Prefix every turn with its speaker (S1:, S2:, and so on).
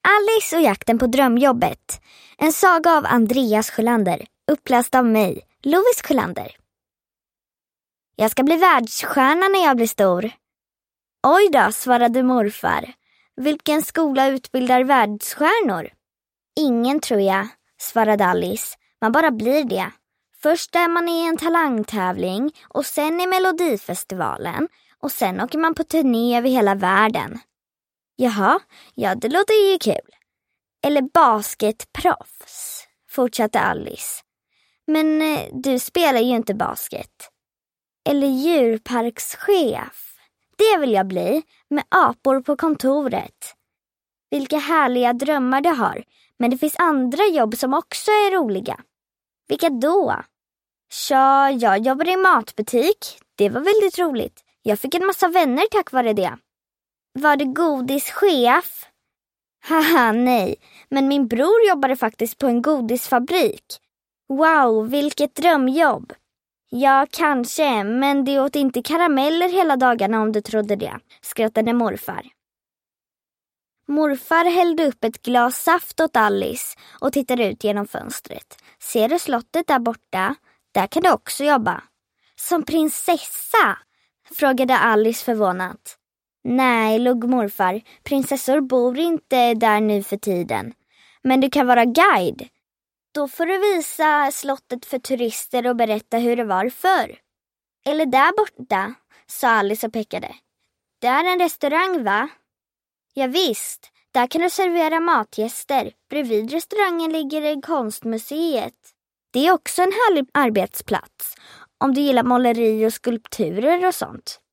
S1: Alice och jakten på drömjobbet. En saga av Andreas Sjölander. Uppläst av mig, Lovis Sjölander. Jag ska bli världsstjärna när jag blir stor. Oj då, svarade morfar. Vilken skola utbildar världsstjärnor? Ingen, tror jag, svarade Alice. Man bara blir det. Först är man i en talangtävling och sen i Melodifestivalen och sen åker man på turné över hela världen. Jaha, ja, det låter ju kul. Eller basketproffs, fortsatte Alice. Men du spelar ju inte basket. Eller djurparkschef. Det vill jag bli, med apor på kontoret. Vilka härliga drömmar du har. Men det finns andra jobb som också är roliga. Vilka då? Ja, jag jobbar i matbutik. Det var väldigt roligt. Jag fick en massa vänner tack vare det. Var du godischef? Haha, nej. Men min bror jobbade faktiskt på en godisfabrik. Wow, vilket drömjobb. Ja, kanske, men det åt inte karameller hela dagarna om du trodde det, skrattade morfar. Morfar hällde upp ett glas saft åt Alice och tittade ut genom fönstret. Ser du slottet där borta? Där kan du också jobba. Som prinsessa? Frågade Alice förvånat. Nej, log morfar. Prinsessor bor inte där nu för tiden. Men du kan vara guide. Då får du visa slottet för turister och berätta hur det var förr. Eller där borta, sa Alice och pekade. Det är en restaurang, va? Ja, visst, där kan du servera matgäster. Bredvid restaurangen ligger konstmuseet. Det är också en härlig arbetsplats. Om du gillar måleri och skulpturer och sånt.